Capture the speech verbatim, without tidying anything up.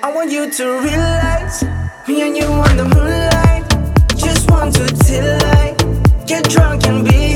I want you to realize, me and you on the moonlight. Just want to till I get drunk and be